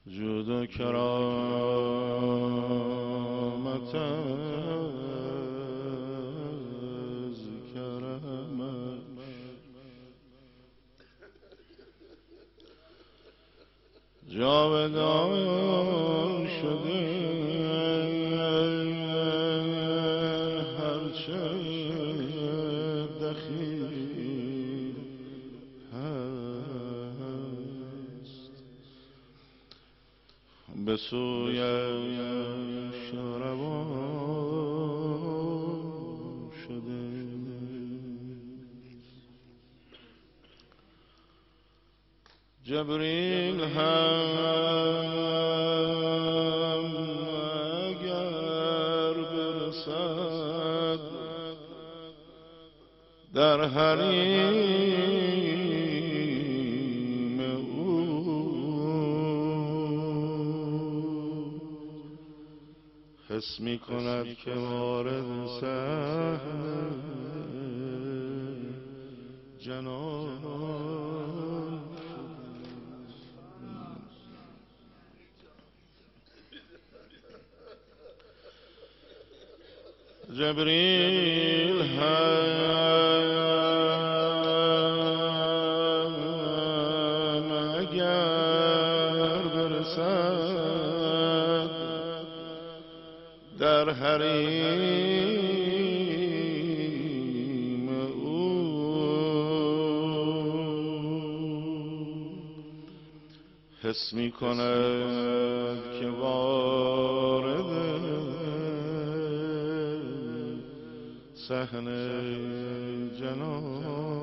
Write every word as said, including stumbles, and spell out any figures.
جود و کرامت از کرمش جاودان شده هرچه دخیل هست به سویش روان شده جبریل هم اگر برسد در حریم او حس می کند که وارد صحن جنان جبریل هم اگر برسد در حریم او حس می کند که وارد صحن جنان